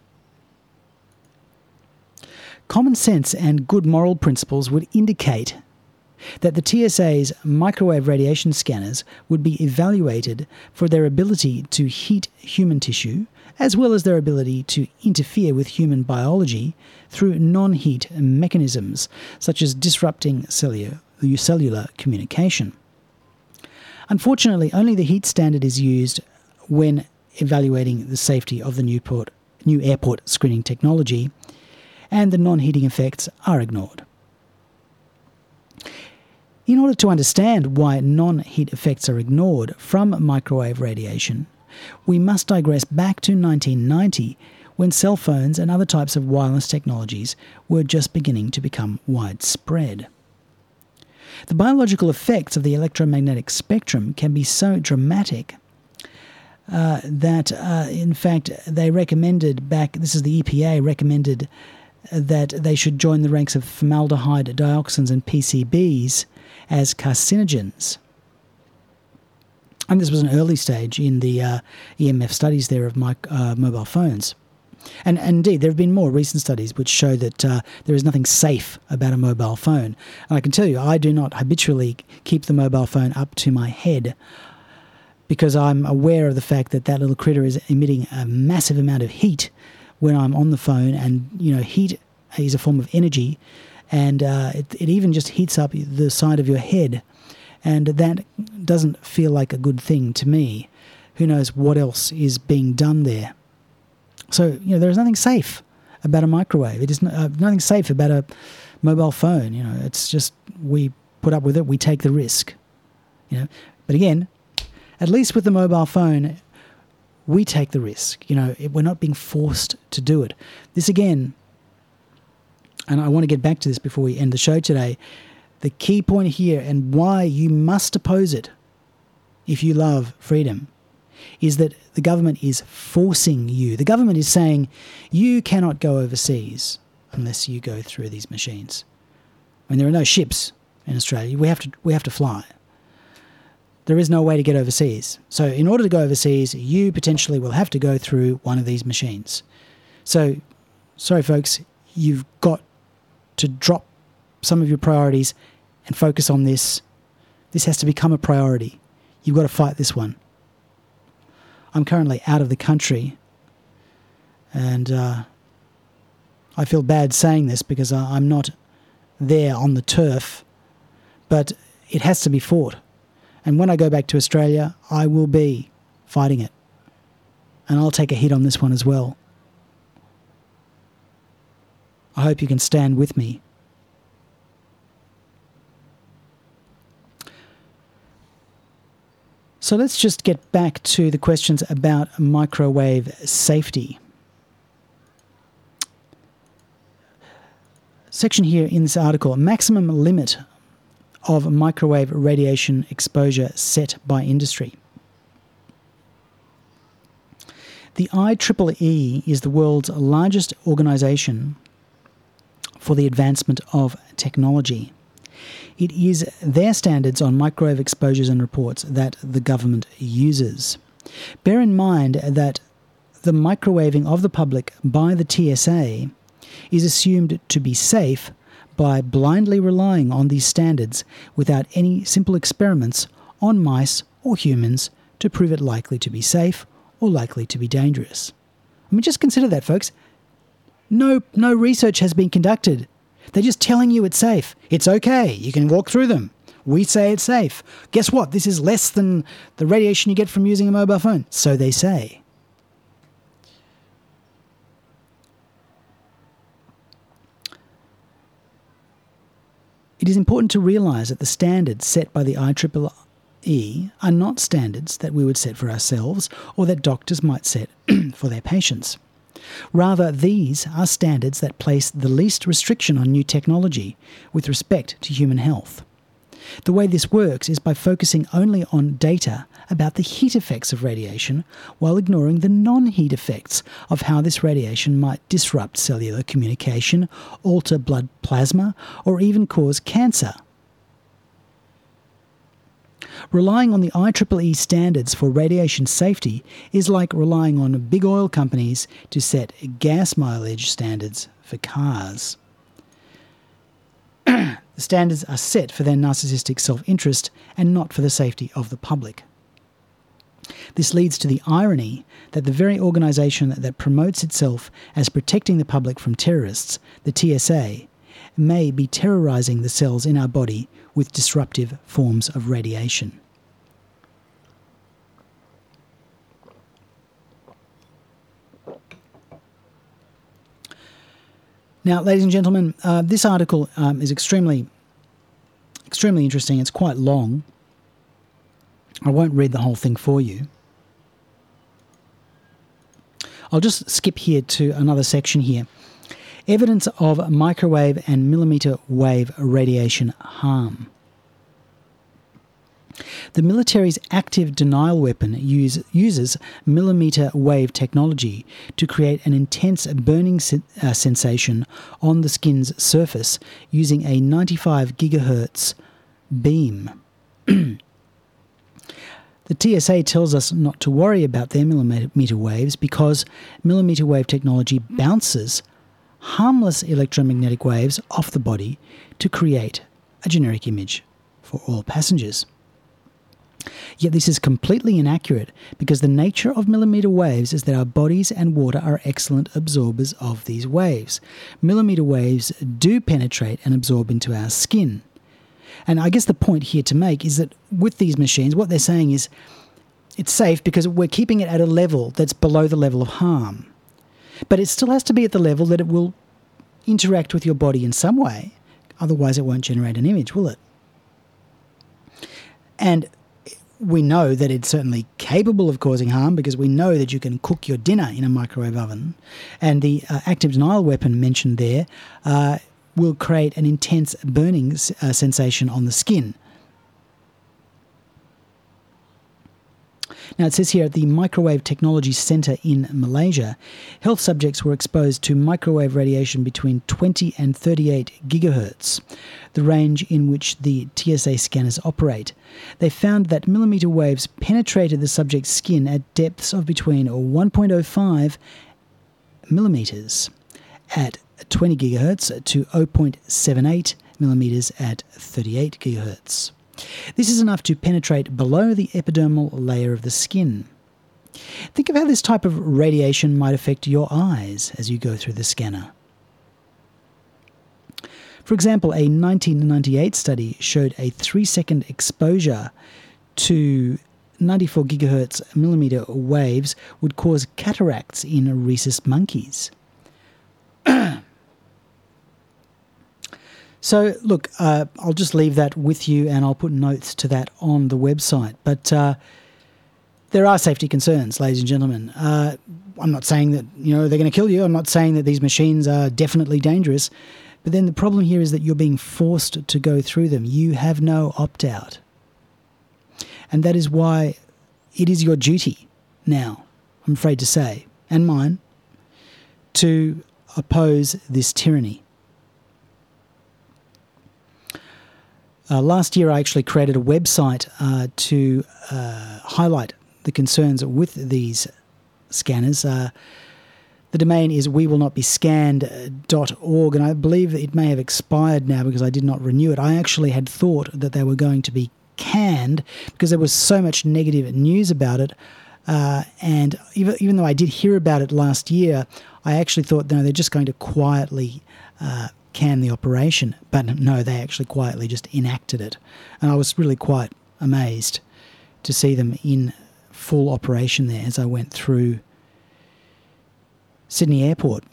Common sense and good moral principles would indicate that the T S A's microwave radiation scanners would be evaluated for their ability to heat human tissue, as well as their ability to interfere with human biology through non-heat mechanisms, such as disrupting cellular, cellular communication. Unfortunately, only the heat standard is used when evaluating the safety of the Newport, new airport screening technology, and the non-heating effects are ignored. In order to understand why non-heat effects are ignored from microwave radiation, we must digress back to nineteen ninety, when cell phones and other types of wireless technologies were just beginning to become widespread. The biological effects of the electromagnetic spectrum can be so dramatic uh, that, uh, in fact, they recommended back, this is the E P A, recommended that they should join the ranks of formaldehyde, dioxins and P C Bs as carcinogens. And this was an early stage in the uh, E M F studies there of my, uh, mobile phones. And, and indeed, there have been more recent studies which show that uh, there is nothing safe about a mobile phone. And I can tell you, I do not habitually keep the mobile phone up to my head because I'm aware of the fact that that little critter is emitting a massive amount of heat when I'm on the phone, and, you know, heat is a form of energy, and uh, it, it even just heats up the side of your head, and that doesn't feel like a good thing to me. Who knows what else is being done there? So, you know, there is nothing safe about a microwave. It is no, uh, nothing safe about a mobile phone. You know, it's just we put up with it, we take the risk. You know, but again, At least with the mobile phone, we take the risk. You know, we're not being forced to do it. This again, and I want to get back to this before we end the show today, the key point here and why you must oppose it if you love freedom is that the government is forcing you. The government is saying you cannot go overseas unless you go through these machines. I mean, there are no ships in Australia. We have to we have to fly. There is no way to get overseas. So in order to go overseas, you potentially will have to go through one of these machines. So, sorry folks, you've got to drop some of your priorities and focus on this. This has to become a priority. You've got to fight this one. I'm currently out of the country, and uh, I feel bad saying this because I'm not there on the turf, but it has to be fought. And when I go back to Australia, I will be fighting it. And I'll take a hit on this one as well. I hope you can stand with me. So let's just get back to the questions about microwave safety. Section here in this article, maximum limit of microwave radiation exposure set by industry. The I triple E is the world's largest organisation for the advancement of technology. It is their standards on microwave exposures and reports that the government uses. Bear in mind that the microwaving of the public by the T S A is assumed to be safe by blindly relying on these standards without any simple experiments on mice or humans to prove it likely to be safe or likely to be dangerous. I mean, just consider that, folks. No, no research has been conducted. They're just telling you it's safe. It's okay. You can walk through them. We say it's safe. Guess what? This is less than the radiation you get from using a mobile phone. So they say. It is important to realise that the standards set by the I triple E are not standards that we would set for ourselves or that doctors might set for their patients. Rather, these are standards that place the least restriction on new technology with respect to human health. The way this works is by focusing only on data about the heat effects of radiation while ignoring the non-heat effects of how this radiation might disrupt cellular communication, alter blood plasma, or even cause cancer. Relying on the I triple E standards for radiation safety is like relying on big oil companies to set gas mileage standards for cars. The standards are set for their narcissistic self-interest and not for the safety of the public. This leads to the irony that the very organisation that promotes itself as protecting the public from terrorists, the T S A, may be terrorising the cells in our body with disruptive forms of radiation. Now, ladies and gentlemen, uh, this article um, is extremely, extremely interesting. It's quite long. I won't read the whole thing for you. I'll just skip here to another section here. Evidence of microwave and millimetre wave radiation harm. The military's active denial weapon use, uses millimetre wave technology to create an intense burning se- uh, sensation on the skin's surface using a ninety-five gigahertz beam. The T S A tells us not to worry about their millimetre waves because millimetre wave technology bounces harmless electromagnetic waves off the body to create a generic image for all passengers. Yet this is completely inaccurate because the nature of millimetre waves is that our bodies and water are excellent absorbers of these waves. Millimetre waves do penetrate and absorb into our skin. And I guess the point here to make is that with these machines, what they're saying is it's safe because we're keeping it at a level that's below the level of harm. But it still has to be at the level that it will interact with your body in some way. Otherwise it won't generate an image, will it? And we know that it's certainly capable of causing harm because we know that you can cook your dinner in a microwave oven. And the uh, active denial weapon mentioned there uh, will create an intense burning uh, sensation on the skin. Now, it says here at the Microwave Technology Centre in Malaysia, health subjects were exposed to microwave radiation between twenty and thirty-eight gigahertz, the range in which the T S A scanners operate. They found that millimetre waves penetrated the subject's skin at depths of between one point zero five millimetres at twenty gigahertz to zero point seven eight millimetres at thirty-eight gigahertz. This is enough to penetrate below the epidermal layer of the skin. Think of how this type of radiation might affect your eyes as you go through the scanner. For example, a nineteen ninety-eight study showed a three-second exposure to ninety-four gigahertz millimetre waves would cause cataracts in rhesus monkeys. So, look, uh, I'll just leave that with you and I'll put notes to that on the website. But uh, there are safety concerns, ladies and gentlemen. Uh, I'm not saying that, you know, they're going to kill you. I'm not saying that these machines are definitely dangerous. But then the problem here is that you're being forced to go through them. You have no opt-out. And that is why it is your duty now, I'm afraid to say, and mine, to oppose this tyranny. Uh, last year, I actually created a website uh, to uh, highlight the concerns with these scanners. Uh, the domain is we will not be scanned dot org, and I believe it may have expired now because I did not renew it. I actually had thought that they were going to be canned because there was so much negative news about it. Uh, and even, even though I did hear about it last year, I actually thought, no, they're just going to quietly uh, can the operation, but no, they actually quietly just enacted it. And I was really quite amazed to see them in full operation there as I went through Sydney Airport.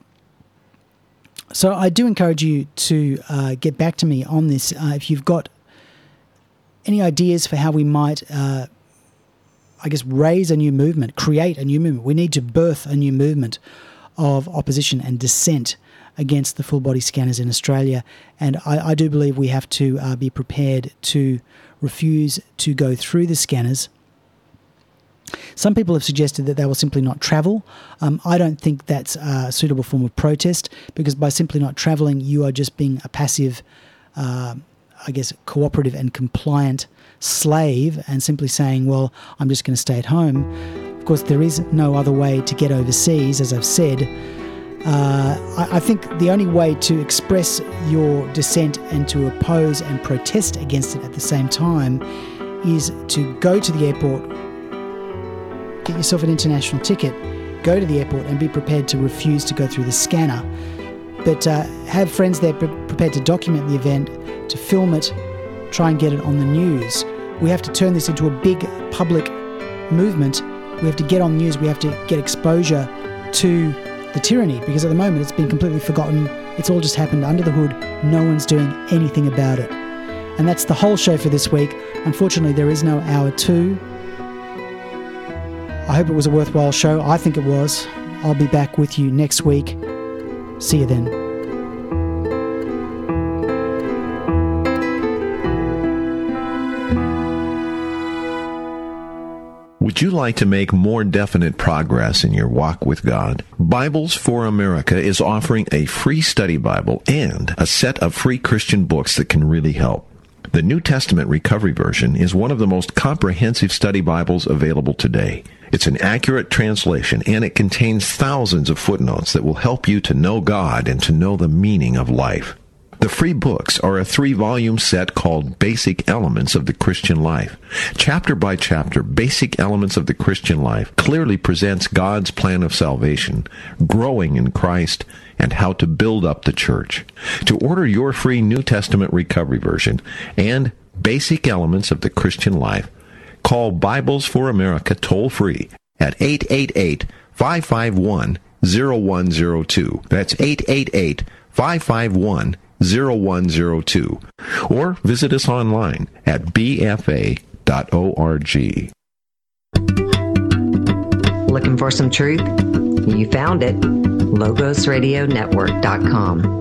So I do encourage you to uh, get back to me on this. Uh, if you've got any ideas for how we might, uh, I guess, raise a new movement, create a new movement. We need to birth a new movement of opposition and dissent against the full-body scanners in Australia. And I, I do believe we have to uh, be prepared to refuse to go through the scanners. Some people have suggested that they will simply not travel. Um, I don't think that's a suitable form of protest because by simply not travelling, you are just being a passive, uh, I guess, cooperative and compliant slave and simply saying, well, I'm just going to stay at home. Of course, there is no other way to get overseas, as I've said. Uh, I, I think the only way to express your dissent and to oppose and protest against it at the same time is to go to the airport, get yourself an international ticket, go to the airport and be prepared to refuse to go through the scanner. But uh, have friends there pre- prepared to document the event, to film it, try and get it on the news. We have to turn this into a big public movement. We have to get on the news. We have to get exposure to the tyranny, because at the moment it's been completely forgotten. It's all just happened under the hood. No one's doing anything about it. And that's the whole show for this week. Unfortunately, there is no hour two. I hope it was a worthwhile show. I think it was. I'll be back with you next week. See you then. Would you like to make more definite progress in your walk with God? Bibles for America is offering a free study Bible and a set of free Christian books that can really help. The New Testament Recovery Version is one of the most comprehensive study Bibles available today. It's an accurate translation, and it contains thousands of footnotes that will help you to know God and to know the meaning of life. The free books are a three-volume set called Basic Elements of the Christian Life. Chapter by chapter, Basic Elements of the Christian Life clearly presents God's plan of salvation, growing in Christ, and how to build up the church. To order your free New Testament Recovery Version and Basic Elements of the Christian Life, call Bibles for America toll-free at eight eight eight, five five one, zero one zero two. That's eight eight eight, five five one, zero one zero two. Or visit us online at b f a dot org. Looking for some truth? You found it. logos radio network dot com.